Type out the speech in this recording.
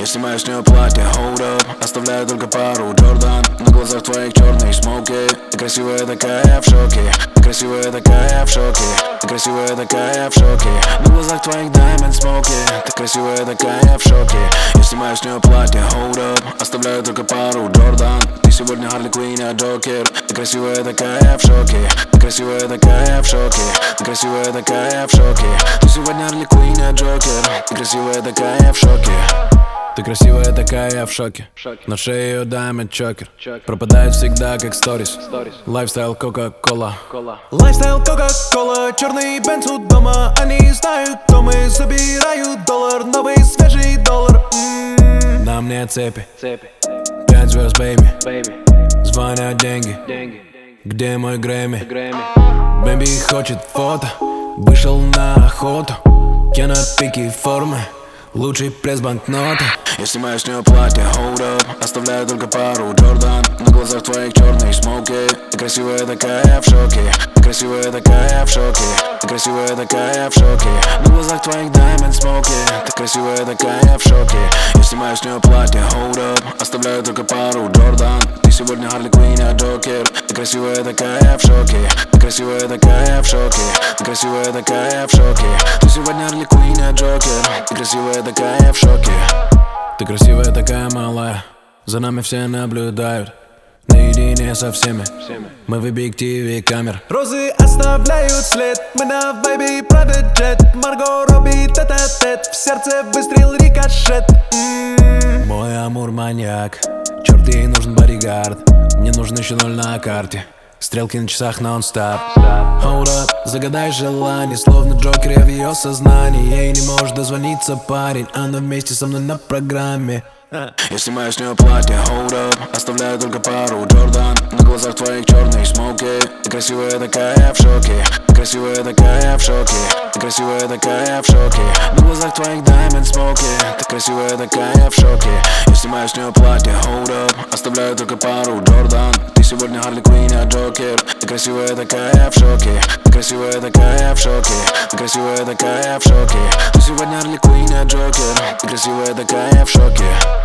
Я снимаю с нее платье, hold up. Оставляю только пару Джордан. На глазах твоих черные смоки. Ты красивая такая, я в шоке. Ты красивая такая, я в шоке. Ты красивая такая, я в шоке. На глазах твоих diamond смоки. Ты красивая такая, я в шоке. Я снимаю с нее платье, hold up. Оставляю только пару Джордан. Ты сегодня Харли Квинн, я Джокер. Ты красивая такая, я в шоке. Ты красивая такая, я в шоке. Ты красивая такая, я в шоке. Ты сегодня Харли Квинн, я Джокер. Ты красивая такая, я в шоке. Ты красивая такая, я в шоке. На шее ее diamond чокер. Пропадает всегда как сторис. Лайфстайл Кока-Кола. Лайфстайл Кока-Кола. Черный бенц у дома. Они знают, кто мы. Забирают доллар. Новый свежий доллар. На мне цепи. 5 звезд, бэйби. Звонят деньги. Где мой Грэмми? Бэйби хочет фото. Вышел на охоту. Я на пике формы. Лучший пресс банкноты. Я снимаю с нее платье, hold up. Оставляю только пару Джордан. На глазах твоих черные смоки. Ты красивая такая, я в шоке. Ты красивая такая, я в шоке. Ты красивая такая, я в шоке. На глазах твоих diamond смоки. Ты красивая такая, я в шоке. Я снимаю с нее платье, hold up. Оставляю только пару Джордан. Ты сегодня Харли Квинн, я Джокер. Ты красивая такая, я в шоке. Ты красивая такая, я в шоке. Ты красивая такая, я в шоке. Ты сегодня Харли Квинн, я Джокер. Ты красивая такая, я в шоке. Ты красивая такая, малая. За нами все наблюдают. Наедине со всеми. Мы в объективе камер. Розы оставляют след. Мы на вайбе Prada Jet. Марго Робби тет-а-тет. В сердце выстрел рикошет. Мой амур маньяк. Черт, ей нужен бодигард. Мне нужен еще 0 на карте. Стрелки на часах нон-стоп. Hold up, загадай желание. Словно Джокер, я в ее сознании. Ей не может дозвониться парень. Она вместе со мной на программе. Я снимаю с нее платье, hold up. Оставляю только пару Джордан. На глазах твоих черные смоки. Ты красивая такая, я в шоке. Ты красивая такая, я в шоке. Ты красивая такая, я в шоке. На глазах твоих diamond смоки. Ты красивая такая, я в шоке. Я снимаю с нее платье, hold up. Оставляю только пару Джордан. Ты сегодня Харли Квинн, я Джокер. Ты красивая такая, я в шоке. Ты красивая такая, я в шоке. Ты красивая такая, я в шоке. Ты сегодня Харли Квинн, я Джокер. Ты красивая такая, я в шоке.